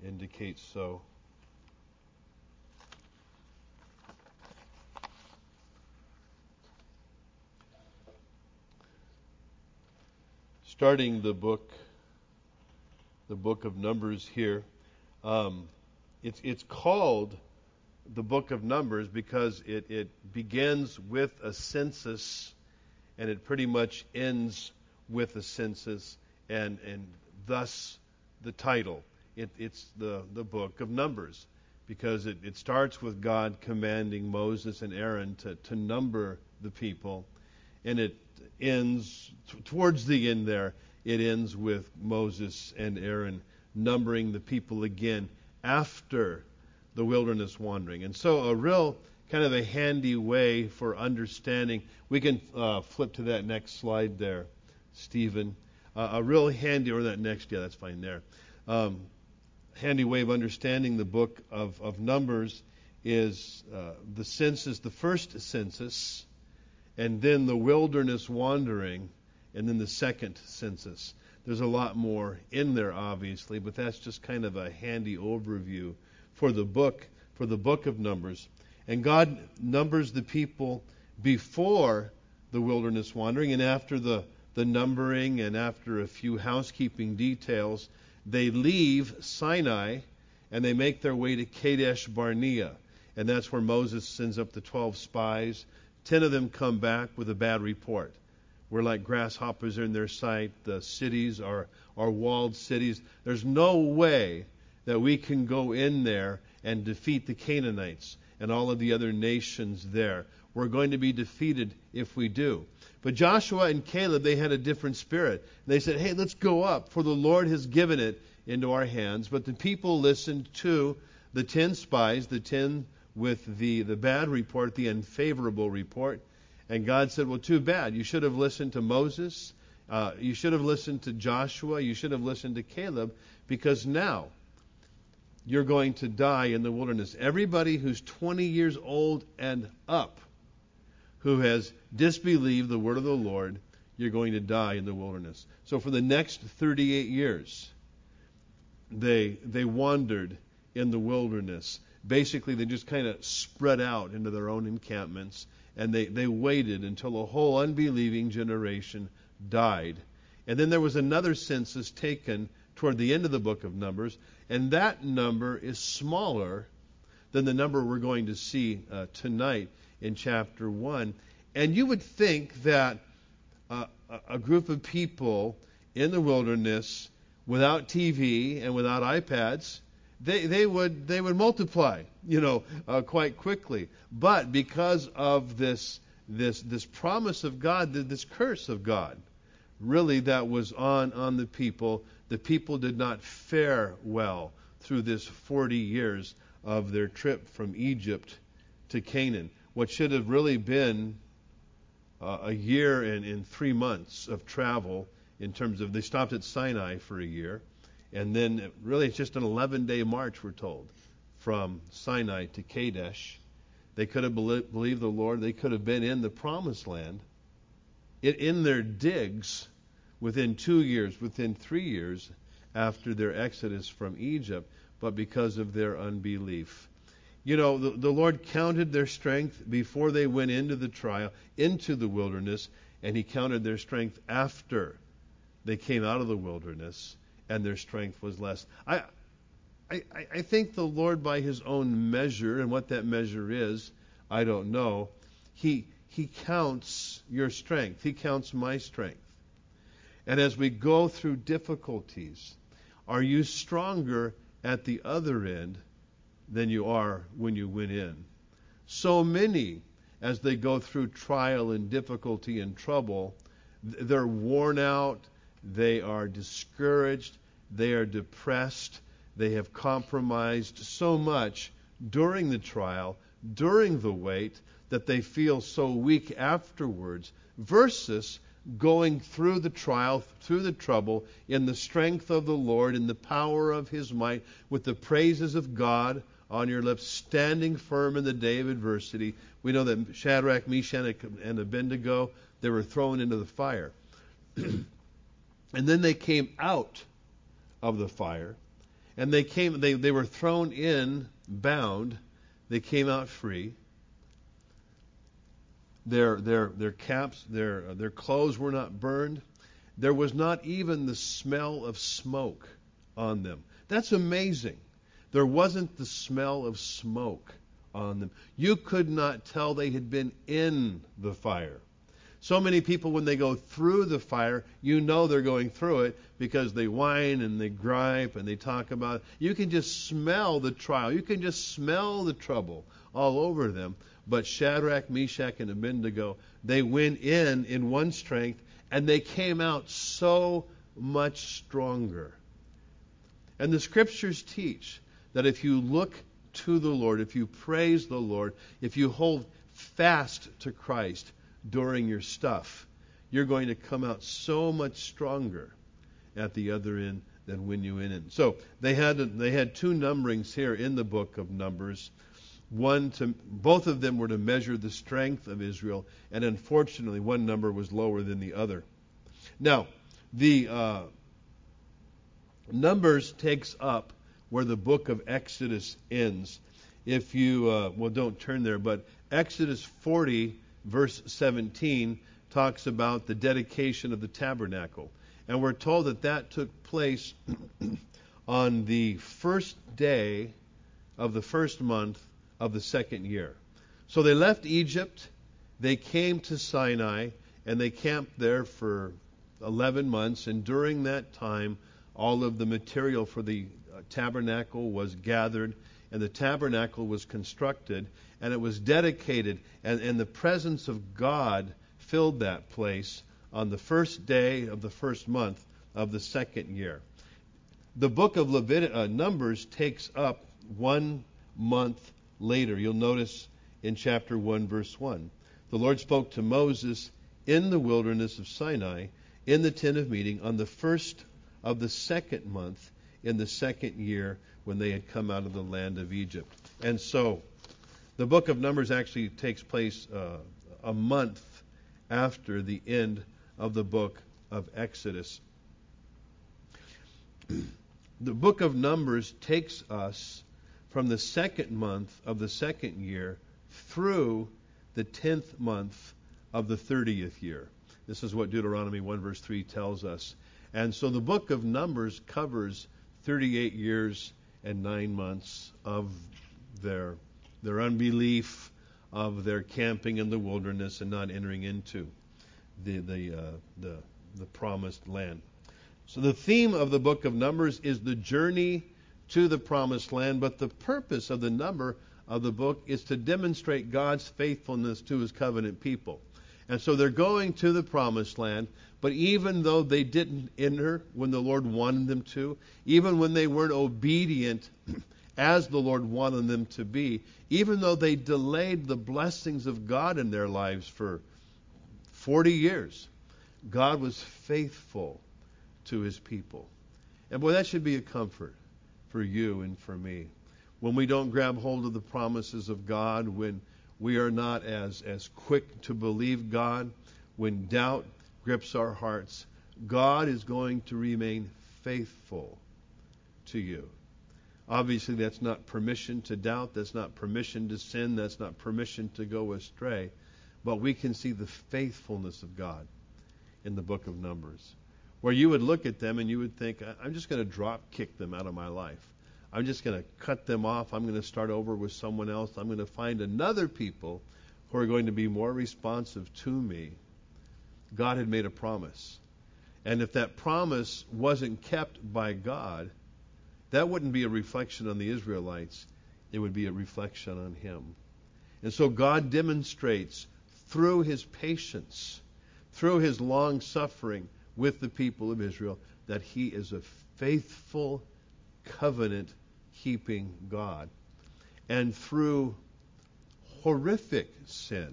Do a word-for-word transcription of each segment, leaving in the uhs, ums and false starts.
indicates so. Starting the book, the book of Numbers here, um, it's it's called the book of Numbers because it, it begins with a census and it pretty much ends with a census, and and thus the title. It, it's the, the book of Numbers because it, it starts with God commanding Moses and Aaron to, to number the people, and it ends, t- towards the end there, it ends with Moses and Aaron numbering the people again after the wilderness wandering. And so a real kind of a handy way for understanding. We can uh, flip to that next slide there, Stephen. Uh, a real handy, or that next, yeah, that's fine there. Um, handy way of understanding the book of, of Numbers is uh, the census, the first census, and then the wilderness wandering, and then the second census. There's a lot more in there, obviously, but that's just kind of a handy overview for the book, for the book of Numbers. And God numbers the people before the wilderness wandering, and after the, the numbering and after a few housekeeping details, they leave Sinai and they make their way to Kadesh Barnea. And that's where Moses sends up the twelve spies. Ten of them come back with a bad report. We're like grasshoppers in their sight. The cities are, are walled cities. There's no way that we can go in there and defeat the Canaanites and all of the other nations there. We're going to be defeated if we do. But Joshua and Caleb, they had a different spirit. They said, hey, let's go up, for the Lord has given it into our hands. But the people listened to the ten spies, the ten with the, the bad report, the unfavorable report. And God said, well, too bad. You should have listened to Moses. Uh, you should have listened to Joshua. You should have listened to Caleb, because now you're going to die in the wilderness. Everybody who's twenty years old and up who has disbelieved the word of the Lord, you're going to die in the wilderness. So for the next thirty-eight years, they they wandered in the wilderness. Basically, they just kind of spread out into their own encampments, and they, they waited until a whole unbelieving generation died. And then there was another census taken toward the end of the book of Numbers, and that number is smaller than the number we're going to see uh, tonight in chapter one. And you would think that uh, a group of people in the wilderness without T V and without iPads, they, they would they would multiply, you know, uh, quite quickly. But because of this this this promise of God, this curse of God, really that was on on the people, the people did not fare well through this forty years of their trip from Egypt to Canaan. What should have really been uh, a year and, and three months of travel, in terms of, they stopped at Sinai for a year, and then really it's just an eleven-day march, we're told, from Sinai to Kadesh. They could have believed the Lord. They could have been in the promised land in, in their digs within two years, within three years after their exodus from Egypt, but because of their unbelief. You know, the, the Lord counted their strength before they went into the trial, into the wilderness, and He counted their strength after they came out of the wilderness, and their strength was less. I, I, I think the Lord, by His own measure, and what that measure is, I don't know, He He counts your strength. He counts my strength. And as we go through difficulties, are you stronger at the other end than you are when you went in? So many, as they go through trial and difficulty and trouble, they're worn out, they are discouraged, they are depressed, they have compromised so much during the trial, during the wait, that they feel so weak afterwards, versus going through the trial, through the trouble, in the strength of the Lord, in the power of His might, with the praises of God on your lips, standing firm in the day of adversity. We know that Shadrach, Meshach, and Abednego, they were thrown into the fire. And then they came out of the fire, And they came, they, they were thrown in, bound. They came out free. Their, their, their caps, their, their clothes were not burned. There was not even the smell of smoke on them. That's amazing. There wasn't the smell of smoke on them. You could not tell they had been in the fire. So many people, when they go through the fire, you know they're going through it because they whine and they gripe and they talk about it. You can just smell the trial. You can just smell the trouble all over them. But Shadrach, Meshach, and Abednego, they went in in one strength and they came out so much stronger. And the scriptures teach that if you look to the Lord, if you praise the Lord, if you hold fast to Christ during your stuff, you're going to come out so much stronger at the other end than when you went in. So they had they had two numberings here in the book of Numbers. One to both of them were to measure the strength of Israel, and unfortunately, one number was lower than the other. Now, the uh, Numbers takes up where the book of Exodus ends. If you uh, well, don't turn there, but Exodus forty. Verse seventeen talks about the dedication of the tabernacle. And we're told that that took place on the first day of the first month of the second year. So they left Egypt, they came to Sinai, and they camped there for eleven months. And during that time, all of the material for the uh, tabernacle was gathered, and the tabernacle was constructed, and it was dedicated, and, and the presence of God filled that place on the first day of the first month of the second year. The book of Levit- uh, Numbers takes up one month later. You'll notice in chapter one, verse one. The Lord spoke to Moses in the wilderness of Sinai, in the tent of meeting, on the first of the second month, in the second year, when they had come out of the land of Egypt. And so, the book of Numbers actually takes place uh, a month after the end of the book of Exodus. The book of Numbers takes us from the second month of the second year through the tenth month of the thirtieth year. This is what Deuteronomy one verse three tells us. And so the book of Numbers covers thirty-eight years and nine months of their their unbelief, of their camping in the wilderness and not entering into the the uh, the the promised land. So the theme of the book of Numbers is the journey to the promised land, but the purpose of the number of the book is to demonstrate God's faithfulness to his covenant people. And so they're going to the promised land, but even though they didn't enter when the Lord wanted them to, even when they weren't obedient as the Lord wanted them to be, even though they delayed the blessings of God in their lives for forty years, God was faithful to his people. And boy, that should be a comfort for you and for me. When we don't grab hold of the promises of God, when we are not as, as quick to believe God, when doubt grips our hearts, God is going to remain faithful to you. Obviously, that's not permission to doubt. That's not permission to sin. That's not permission to go astray. But we can see the faithfulness of God in the book of Numbers, where you would look at them and you would think, I'm just going to drop kick them out of my life. I'm just going to cut them off. I'm going to start over with someone else. I'm going to find another people who are going to be more responsive to me. God had made a promise. And if that promise wasn't kept by God, that wouldn't be a reflection on the Israelites. It would be a reflection on him. And so God demonstrates through his patience, through his long suffering with the people of Israel, that he is a faithful, covenant-keeping God. And through horrific sin,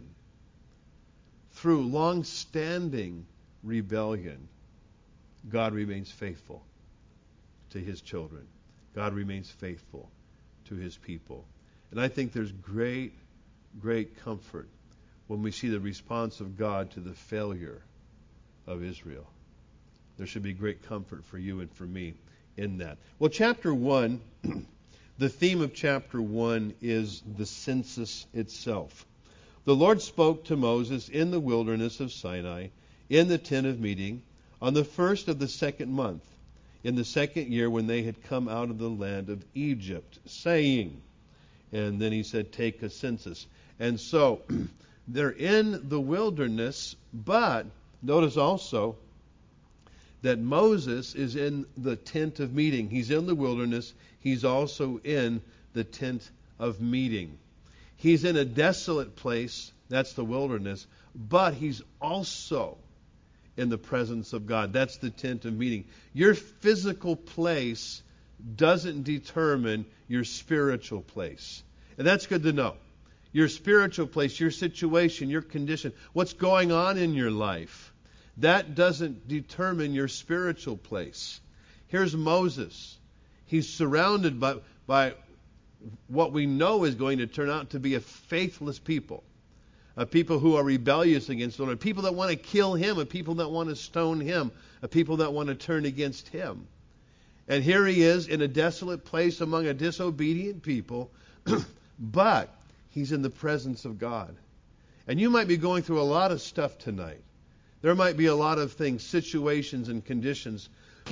through long-standing rebellion, God remains faithful to his children. God remains faithful to his people. And I think there's great, great comfort when we see the response of God to the failure of Israel. There should be great comfort for you and for me in that. Well, chapter one, the theme of chapter one is the census itself. The Lord spoke to Moses in the wilderness of Sinai, in the tent of meeting, on the first of the second month, in the second year when they had come out of the land of Egypt, saying, and then he said, take a census. And so they're in the wilderness, but notice also that Moses is in the tent of meeting. He's in the wilderness. He's also in the tent of meeting. He's in a desolate place, that's the wilderness, but he's also in the presence of God. That's the tent of meeting. Your physical place doesn't determine your spiritual place. And that's good to know. Your spiritual place, your situation, your condition, what's going on in your life, that doesn't determine your spiritual place. Here's Moses. He's surrounded by, by what we know is going to turn out to be a faithless people. A people who are rebellious against the Lord. People that want to kill him. A people that want to stone him. A people that want to turn against him. And here he is in a desolate place among a disobedient people. But he's in the presence of God. And you might be going through a lot of stuff tonight. There might be a lot of things, situations and conditions,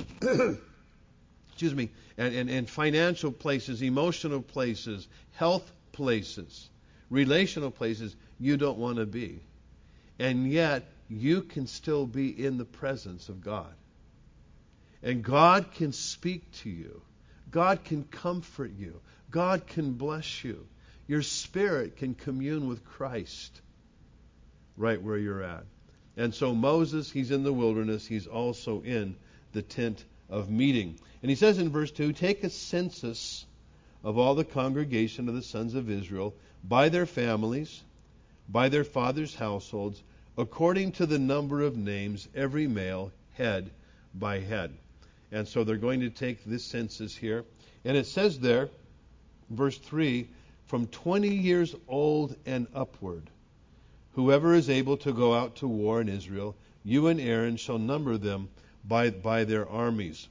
excuse me, and, and, and financial places, emotional places, health places, relational places you don't want to be. And yet, you can still be in the presence of God. And God can speak to you. God can comfort you. God can bless you. Your spirit can commune with Christ right where you're at. And so Moses, he's in the wilderness. He's also in the tent of meeting. And he says in verse two, take a census of all the congregation of the sons of Israel by their families, by their fathers' households, according to the number of names, every male, head by head. And so they're going to take this census here. And it says there, verse three, from twenty years old and upward, whoever is able to go out to war in Israel, you and Aaron shall number them by, by their armies.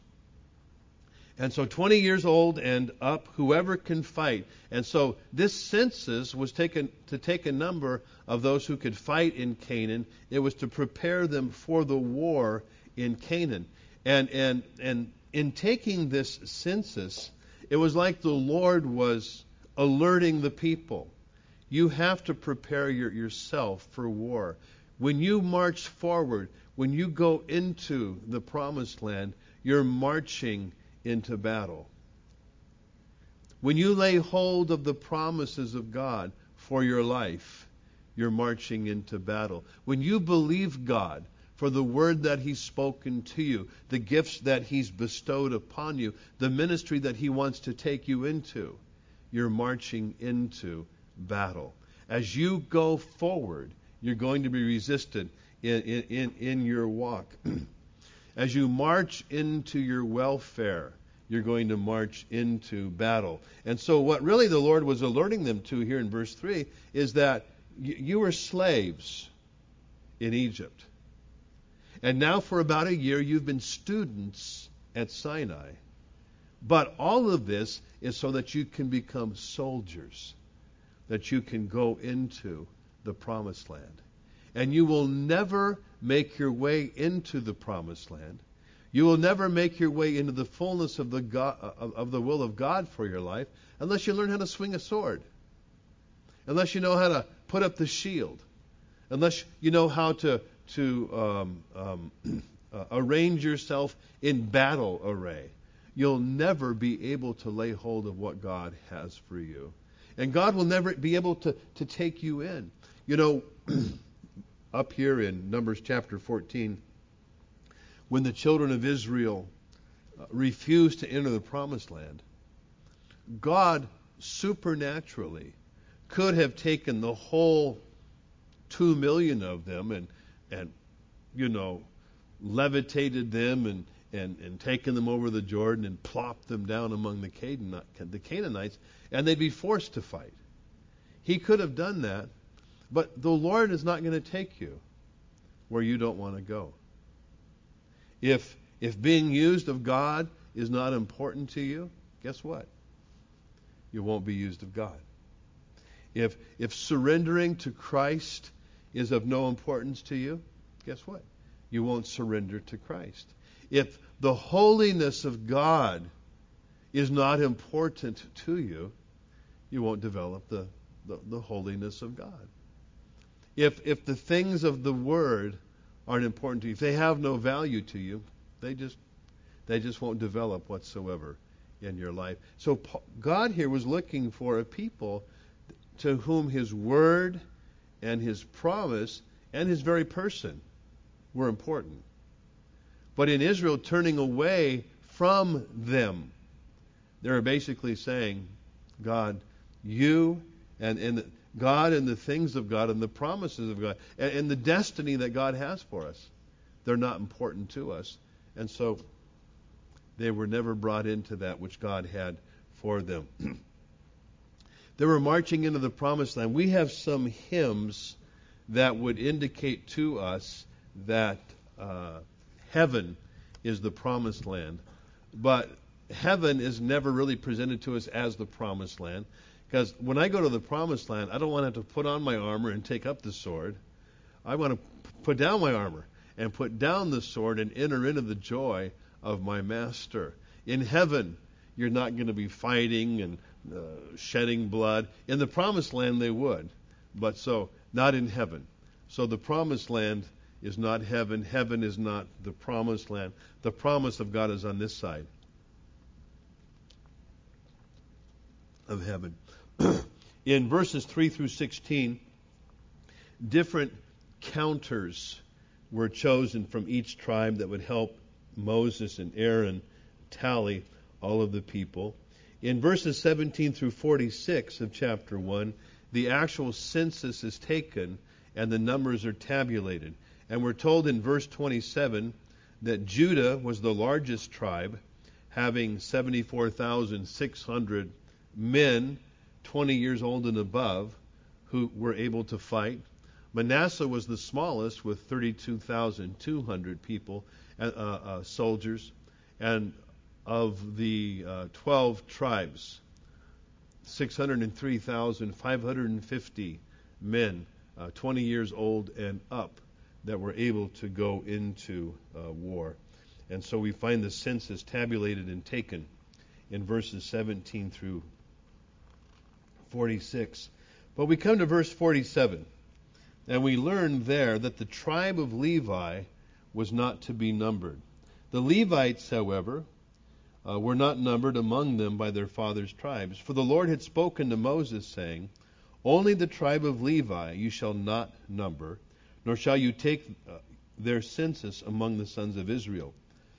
And so twenty years old and up, whoever can fight. And so this census was taken to take a number of those who could fight in Canaan. It was to prepare them for the war in Canaan. And and and in taking this census, it was like the Lord was alerting the people. You have to prepare your, yourself for war. When you march forward, when you go into the promised land, you're marching into battle. When you lay hold of the promises of God for your life, you're marching into battle. When you believe God for the word that He's spoken to you, the gifts that He's bestowed upon you, the ministry that He wants to take you into, you're marching into battle. As you go forward, you're going to be resisted in, in, in, in your walk. As you march into your welfare, you're going to march into battle. And so what really the Lord was alerting them to here in verse three is that y- you were slaves in Egypt. And now for about a year you've been students at Sinai. But all of this is so that you can become soldiers, that you can go into the promised land. And you will never make your way into the promised land. You will never make your way into the fullness of the God, of, of the will of God for your life unless you learn how to swing a sword, unless you know how to put up the shield, unless you know how to to um, um, uh, arrange yourself in battle array. You'll never be able to lay hold of what God has for you. And God will never be able to, to take you in. You know, up here in Numbers chapter fourteen, when the children of Israel refused to enter the promised land, God supernaturally could have taken the whole two million of them and, and you know, levitated them and, and, and taken them over the Jordan and plopped them down among the Canaanite, the Canaanites, and they'd be forced to fight. He could have done that, but the Lord is not going to take you where you don't want to go. If if being used of God is not important to you, guess what? You won't be used of God. If if surrendering to Christ is of no importance to you, guess what? You won't surrender to Christ. If the holiness of God is not important to you, you won't develop the, the, the holiness of God. If if the things of the Word aren't important to you, if they have no value to you, they just they just won't develop whatsoever in your life. So God here was looking for a people to whom His Word and His promise and His very person were important. But in Israel, turning away from them, they were basically saying, God, you and, and the, God and the things of God and the promises of God and, and the destiny that God has for us, they're not important to us. And so they were never brought into that which God had for them. They were marching into the promised land. We have some hymns that would indicate to us that uh, heaven is the promised land. But heaven is never really presented to us as the promised land. Because when I go to the promised land, I don't want to have to put on my armor and take up the sword. I want to put down my armor and put down the sword and enter into the joy of my master. In heaven, you're not going to be fighting and uh, shedding blood. In the promised land, they would. But so, not in heaven. So the promised land is not heaven. Heaven is not the promised land. The promise of God is on this side of heaven. In verses three through sixteen, different counters were chosen from each tribe that would help Moses and Aaron tally all of the people. In verses seventeen through forty-six of chapter one, the actual census is taken and the numbers are tabulated. And we're told in verse twenty-seven that Judah was the largest tribe, having seventy-four thousand six hundred men, twenty years old and above, who were able to fight. Manasseh was the smallest with thirty-two thousand two hundred people, uh, uh, soldiers. And of the uh, twelve tribes, six hundred three thousand five hundred fifty men, uh, twenty years old and up, that were able to go into uh, war. And so we find the census tabulated and taken in verses seventeen through forty-six. But we come to verse forty-seven, and we learn there that the tribe of Levi was not to be numbered. The Levites, however, uh, were not numbered among them by their fathers' tribes. For the Lord had spoken to Moses, saying, Only the tribe of Levi you shall not number, nor shall you take uh, their census among the sons of Israel.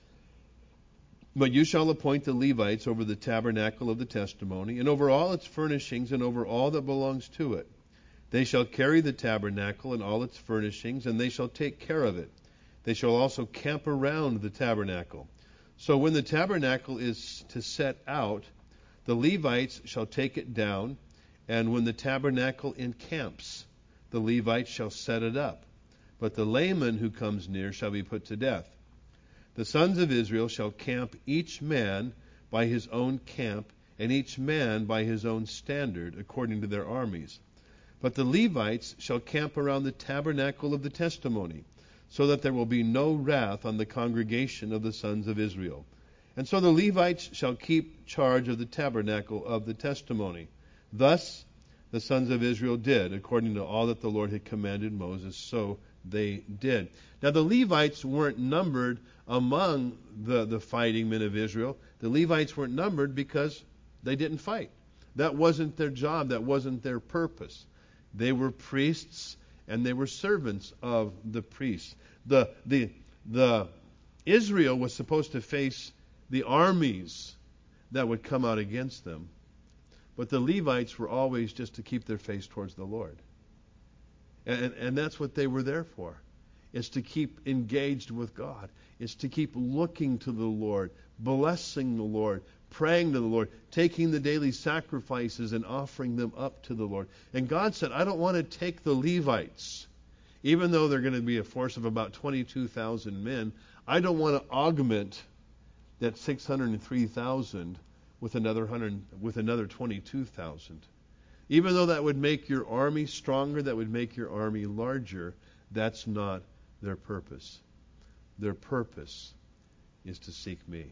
But you shall appoint the Levites over the tabernacle of the testimony, and over all its furnishings, and over all that belongs to it. They shall carry the tabernacle and all its furnishings, and they shall take care of it. They shall also camp around the tabernacle. So when the tabernacle is to set out, the Levites shall take it down, and when the tabernacle encamps, the Levites shall set it up. But the layman who comes near shall be put to death. The sons of Israel shall camp each man by his own camp, and each man by his own standard, according to their armies. But the Levites shall camp around the tabernacle of the testimony, so that there will be no wrath on the congregation of the sons of Israel. And so the Levites shall keep charge of the tabernacle of the testimony. Thus the sons of Israel did, according to all that the Lord had commanded Moses, so they did. Now the Levites weren't numbered among the, the fighting men of Israel. The Levites weren't numbered because they didn't fight. That wasn't their job. That wasn't their purpose. They were priests and they were servants of the priests. The, the, the Israel was supposed to face the armies that would come out against them. But the Levites were always just to keep their face towards the Lord. And, and that's what they were there for. It's to keep engaged with God. It's to keep looking to the Lord, blessing the Lord, praying to the Lord, taking the daily sacrifices and offering them up to the Lord. And God said, I don't want to take the Levites, even though they're going to be a force of about twenty-two thousand men. I don't want to augment that six hundred three thousand with another one hundred, with another twenty-two thousand. Even though that would make your army stronger, that would make your army larger, that's not their purpose. Their purpose is to seek me.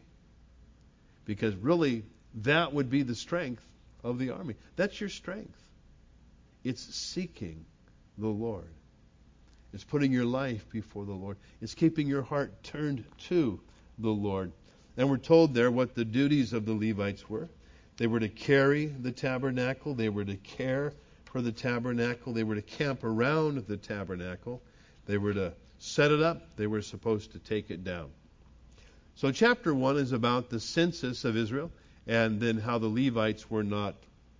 Because really, that would be the strength of the army. That's your strength. It's seeking the Lord. It's putting your life before the Lord. It's keeping your heart turned to the Lord. And we're told there what the duties of the Levites were. They were to carry the tabernacle. They were to care for the tabernacle. They were to camp around the tabernacle. They were to set it up. They were supposed to take it down. So chapter one is about the census of Israel and then how the Levites were not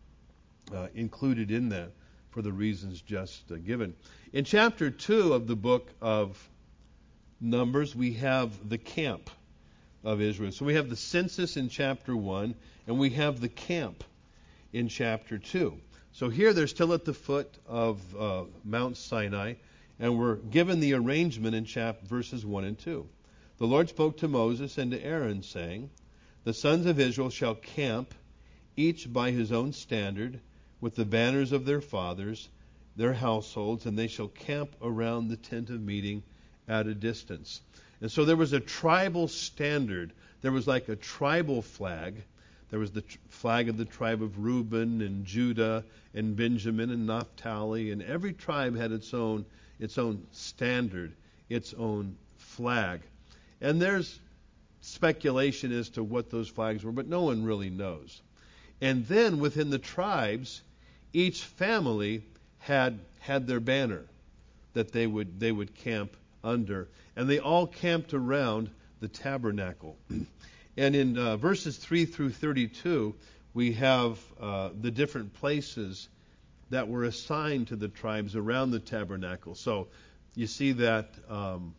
uh, included in that for the reasons just uh, given. In chapter two of the book of Numbers, we have the camp of Israel. So we have the census in chapter one, and we have the camp in chapter two. So here they're still at the foot of uh, Mount Sinai, and we're given the arrangement in chap- verses one and two. The Lord spoke to Moses and to Aaron, saying, "The sons of Israel shall camp, each by his own standard, with the banners of their fathers, their households, and they shall camp around the tent of meeting at a distance." And so there was a tribal standard. There was like a tribal flag. There was the tr- flag of the tribe of Reuben and Judah and Benjamin and Naphtali, and every tribe had its own its own standard, its own flag. And there's speculation as to what those flags were, but no one really knows. And then within the tribes, each family had had their banner that they would they would camp under, and they all camped around the tabernacle. And in uh, verses three through thirty-two, we have uh, the different places that were assigned to the tribes around the tabernacle. So you see that um,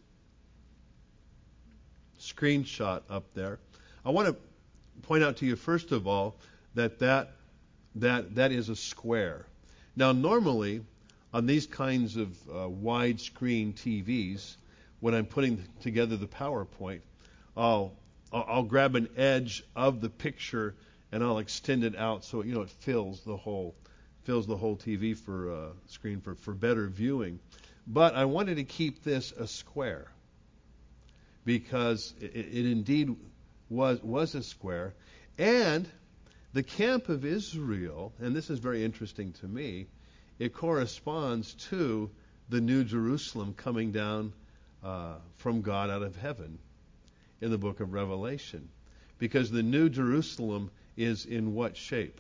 screenshot up there. I want to point out to you first of all that that that that is a square. Now normally on these kinds of uh, widescreen T Vs, when I'm putting together the PowerPoint, I'll I'll grab an edge of the picture and I'll extend it out so you know it fills the whole fills the whole T V for uh, screen for, for better viewing. But I wanted to keep this a square because it, it indeed was was a square, and the camp of Israel, and this is very interesting to me, it corresponds to the New Jerusalem coming down uh, from God out of heaven in the book of Revelation. Because the New Jerusalem is in what shape?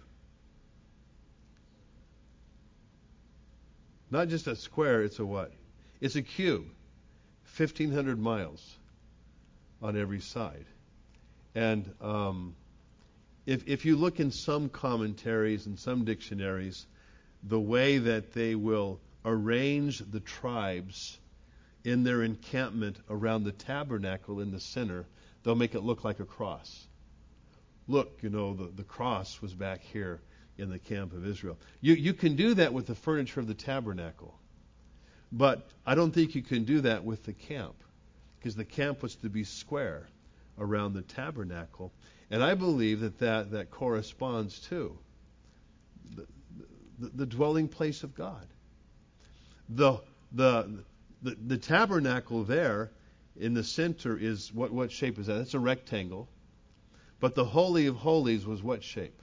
Not just a square, it's a what? It's a cube. fifteen hundred miles on every side. And um, if, if you look in some commentaries and some dictionaries, the way that they will arrange the tribes in their encampment around the tabernacle in the center, they'll make it look like a cross. Look, you know, the, the cross was back here in the camp of Israel. You, you can do that with the furniture of the tabernacle, but I don't think you can do that with the camp, because the camp was to be square around the tabernacle, and I believe that that, that corresponds to the, the, the dwelling place of God. The, the, the, the tabernacle there in the center is, what, what shape is that? It's a rectangle. But the Holy of Holies was what shape?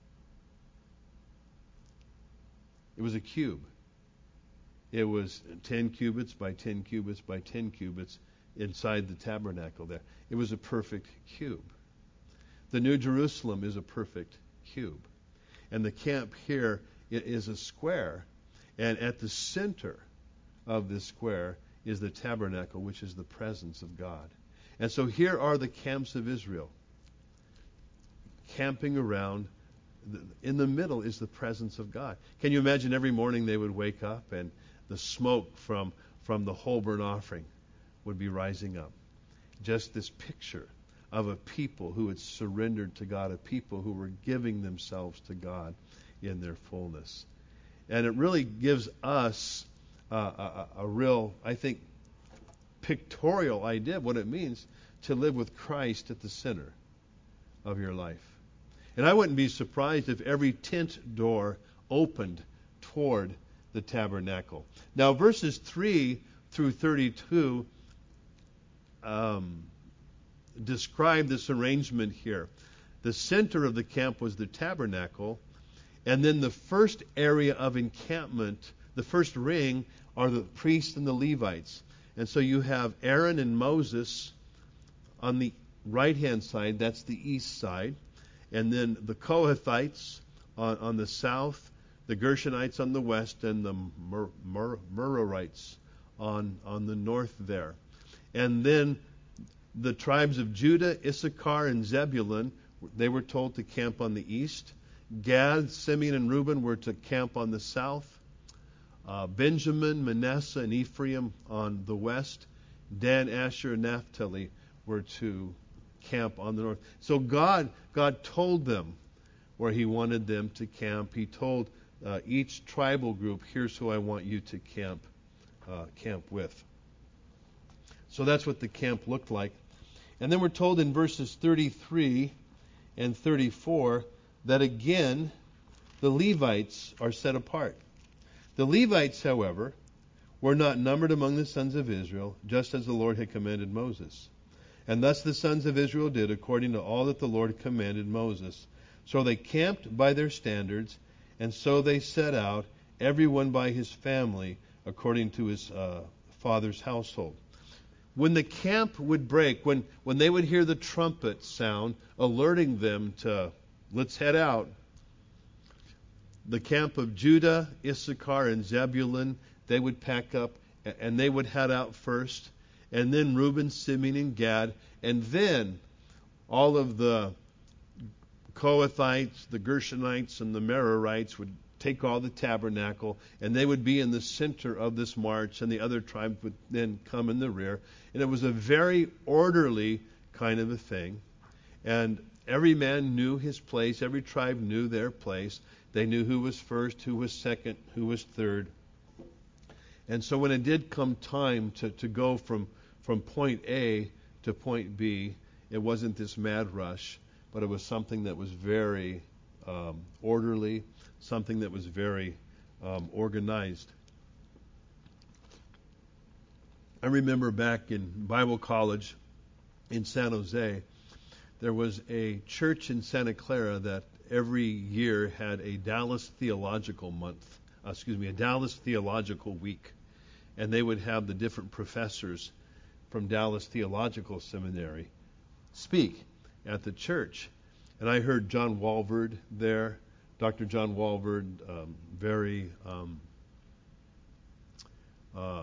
It was a cube. It was ten cubits by ten cubits by ten cubits inside the tabernacle there. It was a perfect cube. The New Jerusalem is a perfect cube. And the camp here is a square. And at the center of this square is the tabernacle, which is the presence of God. And so here are the camps of Israel, camping around. In the middle is the presence of God. Can you imagine every morning they would wake up and the smoke from, from the whole burnt offering would be rising up? Just this picture of a people who had surrendered to God, a people who were giving themselves to God in their fullness. And it really gives us uh, a, a real, I think, pictorial idea of what it means to live with Christ at the center. of your life. And I wouldn't be surprised if every tent door opened toward the tabernacle. Now, verses three through thirty-two um, describe this arrangement here. The center of the camp was the tabernacle, and then the first area of encampment, the first ring, are the priests and the Levites. And so you have Aaron and Moses on the right-hand side, that's the east side, and then the Kohathites on, on the south, the Gershonites on the west, and the Mer- Mer- Merarites on, on the north there. And then the tribes of Judah, Issachar, and Zebulun, they were told to camp on the east. Gad, Simeon, and Reuben were to camp on the south. Uh, Benjamin, Manasseh, and Ephraim on the west. Dan, Asher, and Naphtali were to camp on the north. So God, God told them where He wanted them to camp. He told uh, each tribal group, "Here's who I want you to camp, uh, camp with." So that's what the camp looked like. And then we're told in verses thirty-three and thirty-four that again the Levites are set apart. The Levites, however, were not numbered among the sons of Israel, just as the Lord had commanded Moses. And thus the sons of Israel did according to all that the Lord commanded Moses. So they camped by their standards, and so they set out, everyone by his family, according to his uh, father's household. When the camp would break, when, when they would hear the trumpet sound, alerting them to, let's head out, the camp of Judah, Issachar, and Zebulun, they would pack up and they would head out first. And then Reuben, Simeon, and Gad. And then all of the Kohathites, the Gershonites, and the Merarites would take all the tabernacle, and they would be in the center of this march, and the other tribes would then come in the rear. And it was a very orderly kind of a thing. And every man knew his place. Every tribe knew their place. They knew who was first, who was second, who was third. And so when it did come time to, to go from, from point A to point B, it wasn't this mad rush, but it was something that was very um, orderly, something that was very um, organized. I remember back in Bible college in San Jose, there was a church in Santa Clara that every year had a Dallas Theological Month, uh, excuse me, a Dallas Theological Week. And they would have the different professors from Dallas Theological Seminary speak at the church. And I heard John Walvoord there, Doctor John Walvoord, um, very um, uh,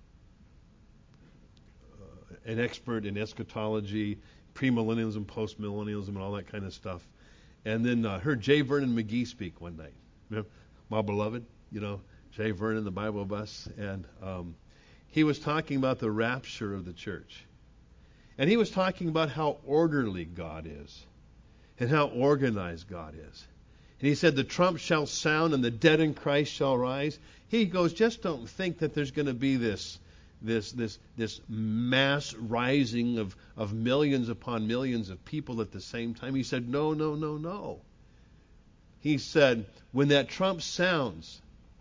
an expert in eschatology, premillennialism, postmillennialism, and all that kind of stuff. And then I uh, heard J. Vernon McGee speak one night. Remember? My beloved, you know, J. Vernon, the Bible bus. And um, he was talking about the rapture of the church. And he was talking about how orderly God is and how organized God is. And he said, the trump shall sound and the dead in Christ shall rise. He goes, just don't think that there's going to be this this this this mass rising of, of millions upon millions of people at the same time. He said, no, no, no, no. He said, when that trump sounds,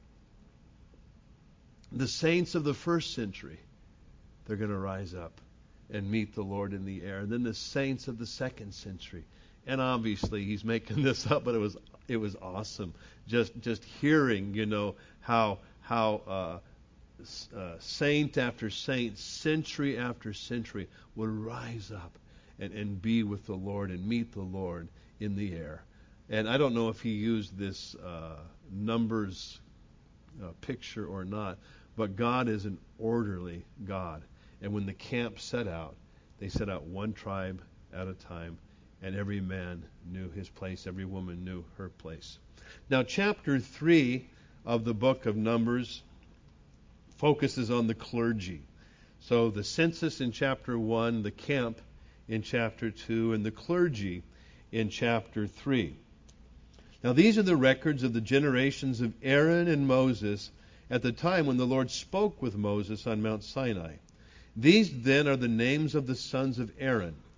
the saints of the first century, they're going to rise up and meet the Lord in the air. And then the saints of the second century. And obviously he's making this up, but it was it was awesome. Just just hearing, you know, how how uh, uh, saint after saint, century after century, would rise up and, and be with the Lord and meet the Lord in the air. And I don't know if he used this uh, numbers uh, picture or not, but God is an orderly God. And when the camp set out, they set out one tribe at a time, and every man knew his place, every woman knew her place. Now, chapter three of the book of Numbers focuses on the clergy. So the census in chapter one, the camp in chapter two, and the clergy in chapter three. Now, these are the records of the generations of Aaron and Moses at the time when the Lord spoke with Moses on Mount Sinai. These then are the names of the sons of Aaron: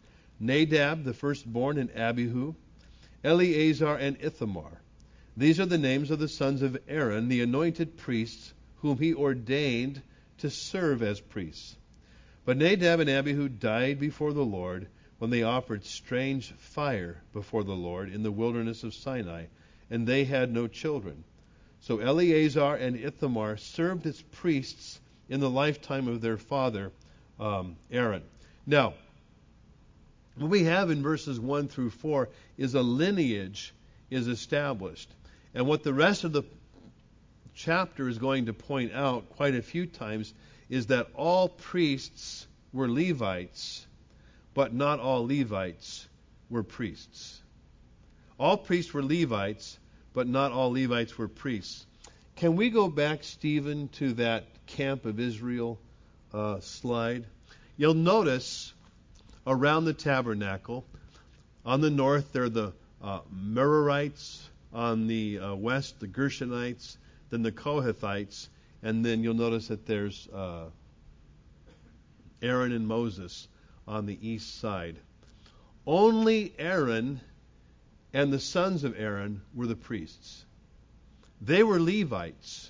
Nadab, the firstborn, and Abihu, Eleazar, and Ithamar. These are the names of the sons of Aaron, the anointed priests, whom he ordained to serve as priests. But Nadab and Abihu died before the Lord when they offered strange fire before the Lord in the wilderness of Sinai, and they had no children. So Eleazar and Ithamar served as priests in the lifetime of their father um, Aaron. Now, what we have in verses one through four is a lineage is established. And what the rest of the chapter is going to point out quite a few times is that all priests were Levites, but not all Levites were priests. All priests were Levites, but not all Levites were priests. Can we go back, Stephen, to that camp of Israel uh, slide? You'll notice around the tabernacle, on the north there are the uh, Merarites, on the uh, west the Gershonites, then the Kohathites, and then you'll notice that there's uh, Aaron and Moses on the east side. Only Aaron and the sons of Aaron were the priests. They were Levites.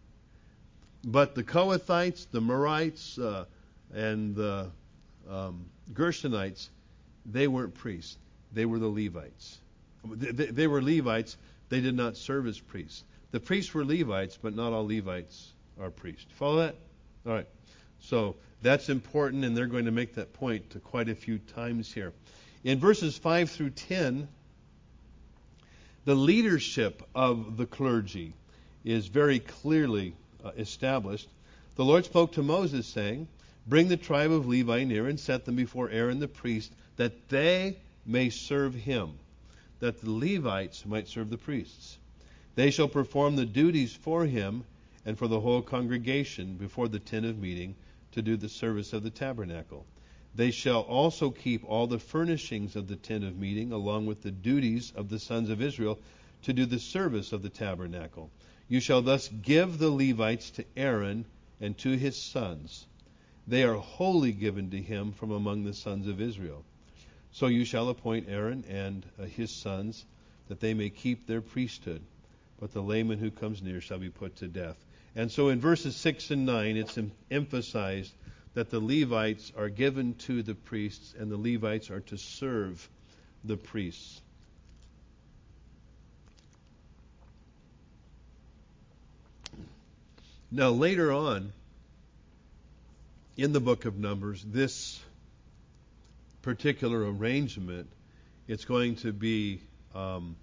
But the Kohathites, the Merarites, uh, and the um, Gershonites, they weren't priests. They were the Levites. They, they, they were Levites. They did not serve as priests. The priests were Levites, but not all Levites are priests. Follow that? All right. So that's important, and they're going to make that point to quite a few times here. In verses five through ten, the leadership of the clergy is very clearly uh, established. The Lord spoke to Moses, saying, "Bring the tribe of Levi near and set them before Aaron the priest, that they may serve him, that the Levites might serve the priests. They shall perform the duties for him and for the whole congregation before the tent of meeting to do the service of the tabernacle. They shall also keep all the furnishings of the tent of meeting, along with the duties of the sons of Israel to do the service of the tabernacle. You shall thus give the Levites to Aaron and to his sons. They are wholly given to him from among the sons of Israel. So you shall appoint Aaron and uh, his sons, that they may keep their priesthood. But the layman who comes near shall be put to death." And so in verses six and nine, it's em- emphasized that the Levites are given to the priests, and the Levites are to serve the priests. Now, later on in the book of Numbers, this particular arrangement, it's going to be um,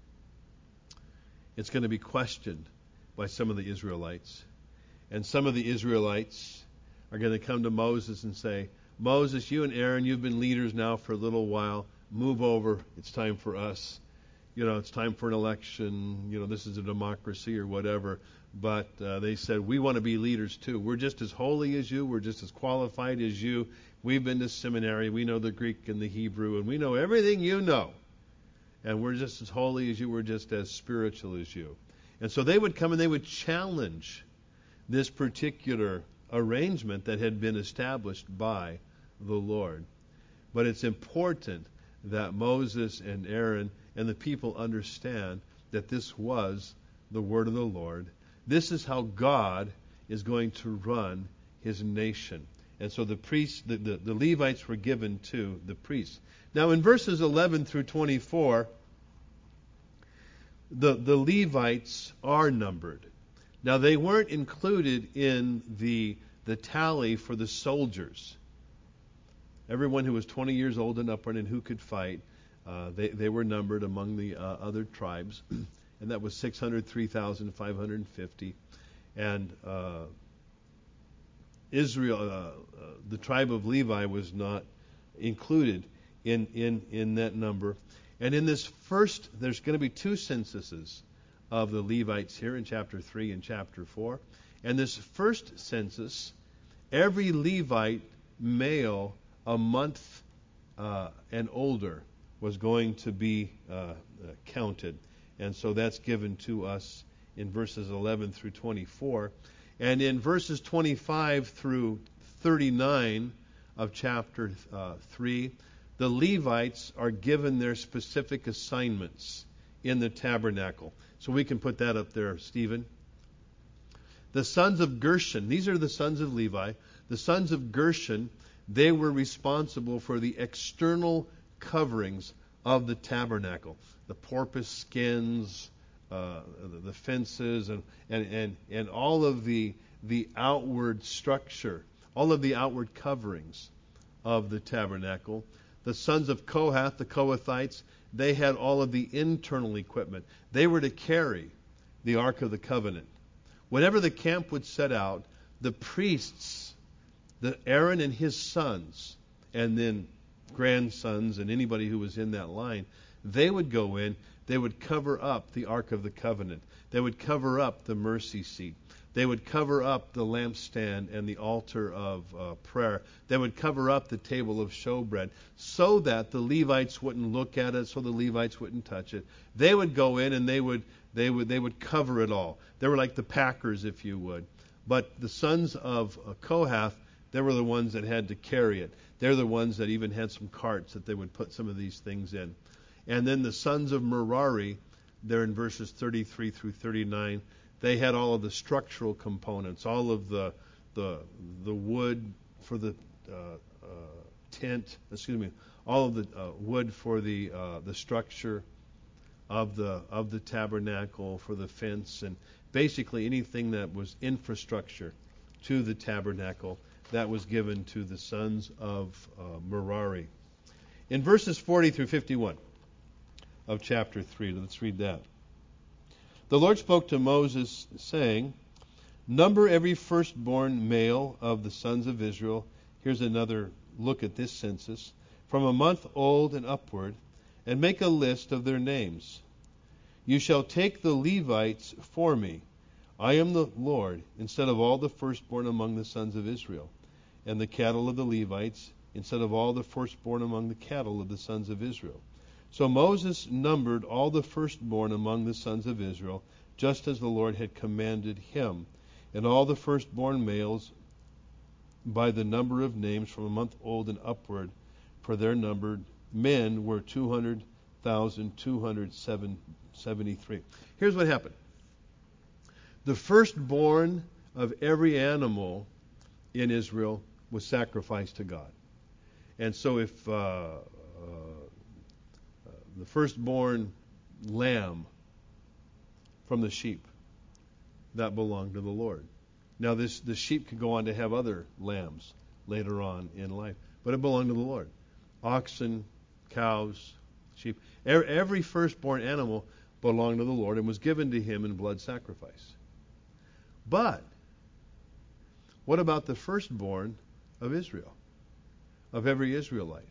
it's going to be questioned by some of the Israelites. And some of the Israelites are going to come to Moses and say, "Moses, you and Aaron, you've been leaders now for a little while. Move over. It's time for us. You know, it's time for an election. You know, this is a democracy or whatever." But uh, they said, "We want to be leaders too. We're just as holy as you. We're just as qualified as you. We've been to seminary. We know the Greek and the Hebrew, and we know everything you know. And we're just as holy as you. We're just as spiritual as you." And so they would come and they would challenge this particular arrangement that had been established by the Lord. But it's important that Moses and Aaron and the people understand that this was the word of the Lord. This is how God is going to run his nation. And so the priests, the, the, the Levites were given to the priests. Now in verses eleven through twenty-four, the, the Levites are numbered. Now they weren't included in the, the tally for the soldiers. Everyone who was twenty years old and upward and who could fight, uh, they, they were numbered among the uh, other tribes. And that was six hundred three thousand five hundred fifty. And uh, Israel, uh, uh, the tribe of Levi was not included in, in, in that number. And in this first, there's going to be two censuses of the Levites here in chapter three and chapter four. And this first census, every Levite male a month uh, and older was going to be uh, uh, counted. And so that's given to us in verses eleven through twenty-four. And in verses twenty-five through thirty-nine of chapter uh, three, the Levites are given their specific assignments in the tabernacle. So we can put that up there, Stephen. The sons of Gershon, these are the sons of Levi. The sons of Gershon, they were responsible for the external coverings of the tabernacle. The porpoise skins, uh, the, the fences, and, and, and, and all of the, the outward structure, all of the outward coverings of the tabernacle. The sons of Kohath, the Kohathites, they had all of the internal equipment. They were to carry the Ark of the Covenant. Whenever the camp would set out, the priests, the Aaron and his sons, and then grandsons and anybody who was in that line, they would go in, they would cover up the Ark of the Covenant. They would cover up the mercy seat. They would cover up the lampstand and the altar of uh, prayer. They would cover up the table of showbread so that the Levites wouldn't look at it, so the Levites wouldn't touch it. They would go in and they would they would they would cover it all. They were like the packers, if you would. But the sons of uh, Kohath, they were the ones that had to carry it. They're the ones that even had some carts that they would put some of these things in. And then the sons of Merari, they're in verses thirty-three through thirty-nine. They had all of the structural components, all of the the the wood for the uh, uh, tent. Excuse me, all of the uh, wood for the uh, the structure of the of the tabernacle, for the fence, and basically anything that was infrastructure to the tabernacle that was given to the sons of uh, Merari. In verses forty through fifty-one of chapter three, let's read that. The Lord spoke to Moses, saying, "Number every firstborn male of the sons of Israel." Here's another look at this census. "From a month old and upward, and make a list of their names. You shall take the Levites for me. I am the Lord, instead of all the firstborn among the sons of Israel, and the cattle of the Levites, instead of all the firstborn among the cattle of the sons of Israel." So Moses numbered all the firstborn among the sons of Israel, just as the Lord had commanded him, and all the firstborn males by the number of names from a month old and upward, for their numbered men were two hundred thousand two hundred seventy-three. Here's what happened. The firstborn of every animal in Israel was sacrificed to God. And so if uh, uh, the firstborn lamb from the sheep, that belonged to the Lord. Now this the sheep could go on to have other lambs later on in life, but it belonged to the Lord. Oxen, cows, sheep, every firstborn animal belonged to the Lord and was given to him in blood sacrifice. But what about the firstborn of Israel, of every Israelite?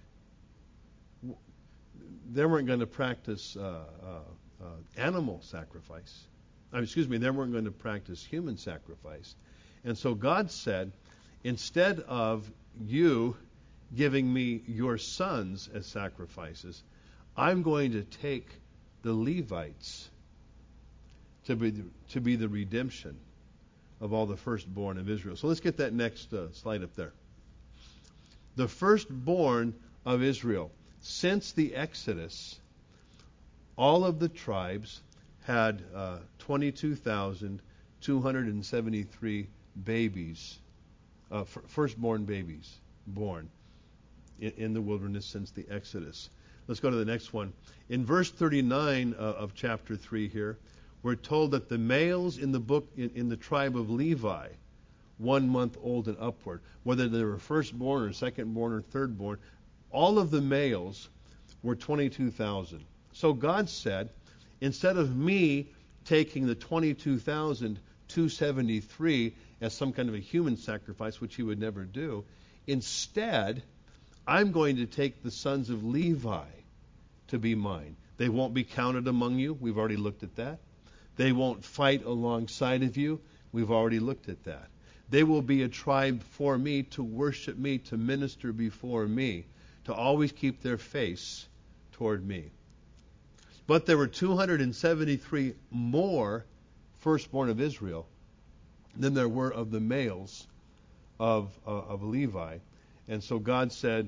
They weren't going to practice uh, uh, uh, animal sacrifice. I mean, excuse me, they weren't going to practice human sacrifice. And so God said, instead of you giving me your sons as sacrifices, I'm going to take the Levites to be the, to be the redemption of all the firstborn of Israel. So let's get that next uh, slide up there. The firstborn of Israel. Since the Exodus, all of the tribes had uh, twenty-two thousand two hundred seventy-three babies, uh, f- firstborn babies born in, in the wilderness since the Exodus. Let's go to the next one. In verse thirty-nine uh, of chapter three here, we're told that the males in the book in, in the tribe of Levi, one month old and upward, whether they were firstborn or secondborn or thirdborn, all of the males were twenty-two thousand. So God said, instead of me taking the twenty-two thousand two hundred seventy-three as some kind of a human sacrifice, which he would never do, instead, I'm going to take the sons of Levi to be mine. They won't be counted among you. We've already looked at that. They won't fight alongside of you. We've already looked at that. They will be a tribe for me, to worship me, to minister before me, to always keep their face toward me. But there were two hundred seventy-three more firstborn of Israel than there were of the males of, uh, of Levi. And so God said,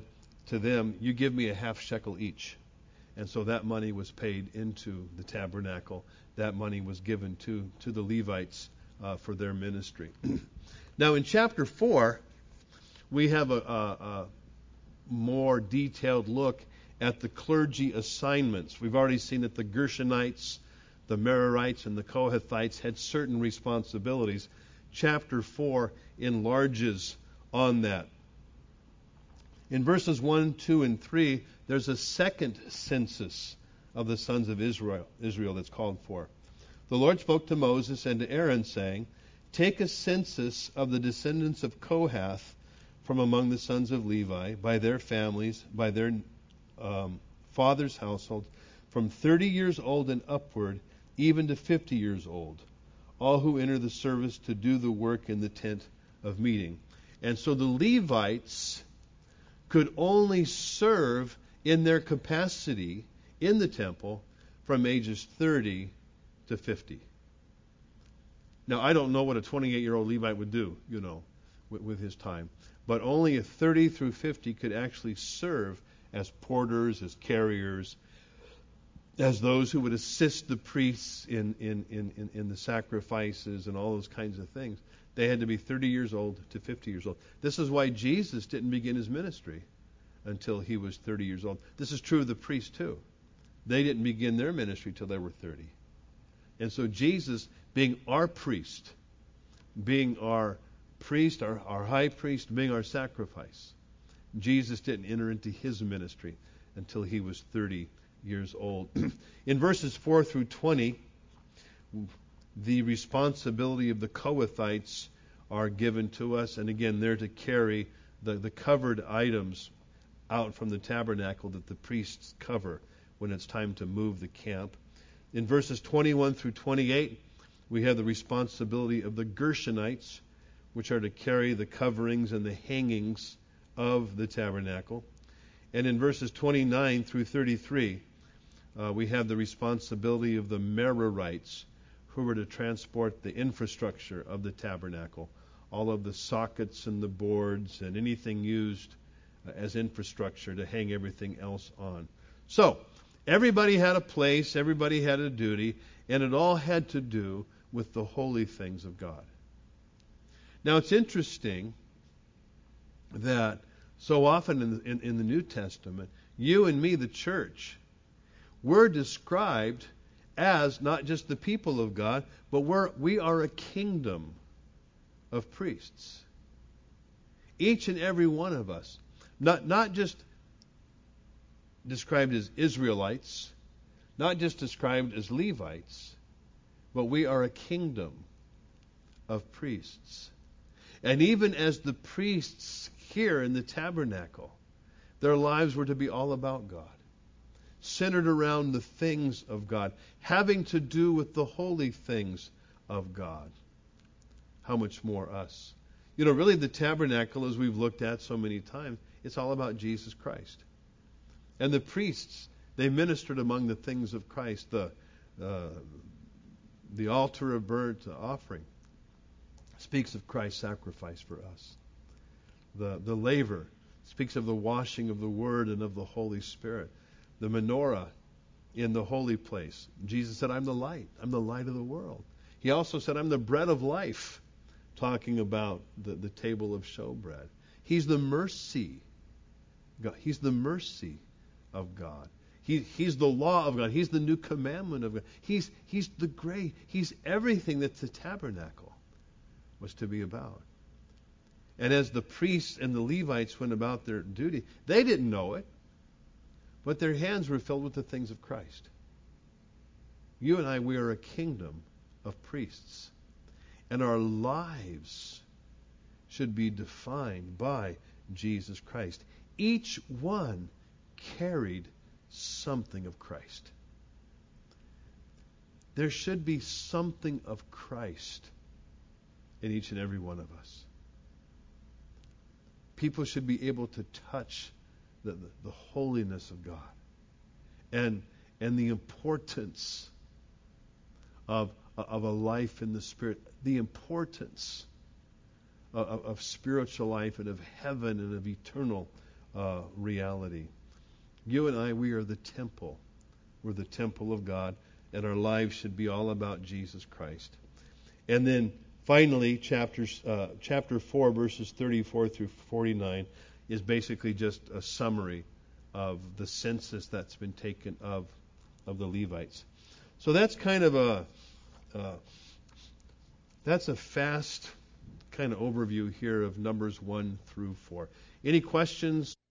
to them, you give me a half shekel each. And so that money was paid into the tabernacle. That money was given to, to the Levites uh, for their ministry. Now in chapter four, we have a, a, a more detailed look at the clergy assignments. We've already seen that the Gershonites, the Merarites, and the Kohathites had certain responsibilities. Chapter four enlarges on that. In verses one, two, and three, there's a second census of the sons of Israel, Israel that's called for. The Lord spoke to Moses and to Aaron, saying, "Take a census of the descendants of Kohath from among the sons of Levi, by their families, by their um, fathers' households, from thirty years old and upward, even to fifty years old, all who enter the service to do the work in the tent of meeting." And so the Levites could only serve in their capacity in the temple from ages thirty to fifty. Now, I don't know what a twenty-eight-year-old Levite would do, you know, with, with his time. But only a thirty through fifty could actually serve as porters, as carriers, as those who would assist the priests in, in, in, in, in the sacrifices and all those kinds of things. They had to be thirty years old to fifty years old. This is why Jesus didn't begin his ministry until he was thirty years old. This is true of the priests too. They didn't begin their ministry till they were thirty. And so Jesus, being our priest, being our priest, our, our high priest, being our sacrifice, Jesus didn't enter into his ministry until he was thirty years old. In verses four through twenty, the responsibility of the Kohathites are given to us, and again, they're to carry the, the covered items out from the tabernacle that the priests cover when it's time to move the camp. In verses twenty-one through twenty-eight, we have the responsibility of the Gershonites, which are to carry the coverings and the hangings of the tabernacle. And in verses twenty-nine through thirty-three, uh, we have the responsibility of the Merarites, who were to transport the infrastructure of the tabernacle, all of the sockets and the boards and anything used uh, as infrastructure to hang everything else on. So, everybody had a place, everybody had a duty, and it all had to do with the holy things of God. Now, it's interesting that so often in the, in, in the New Testament, you and me, the church, we're described as not just the people of God, but we're, we are a kingdom of priests. Each and every one of us, not, not just described as Israelites, not just described as Levites, but we are a kingdom of priests. And even as the priests here in the tabernacle, their lives were to be all about God, centered around the things of God, having to do with the holy things of God. How much more us? You know, really the tabernacle, as we've looked at so many times, it's all about Jesus Christ. And the priests, they ministered among the things of Christ. The, uh, the altar of burnt offering speaks of Christ's sacrifice for us. The, the laver speaks of the washing of the Word and of the Holy Spirit. The menorah in the holy place. Jesus said, "I'm the light. I'm the light of the world." He also said, "I'm the bread of life," talking about the, the table of showbread. He's the mercy. God. He's the mercy of God. He, he's the law of God. He's the new commandment of God. He's, he's the great. He's everything that the tabernacle was to be about. And as the priests and the Levites went about their duty, they didn't know it, but their hands were filled with the things of Christ. You and I, we are a kingdom of priests. And our lives should be defined by Jesus Christ. Each one carried something of Christ. There should be something of Christ in each and every one of us. People should be able to touch the, the, the holiness of God and and the importance of of a life in the Spirit, the importance of, of spiritual life and of heaven and of eternal uh, reality. You and I, we are the temple. We're the temple of God, and our lives should be all about Jesus Christ. And then finally, chapters, uh, chapter four, verses thirty-four through forty-nine, is basically just a summary of the census that's been taken of, of the Levites. So that's kind of a uh, that's a fast kind of overview here of Numbers one through four. Any questions?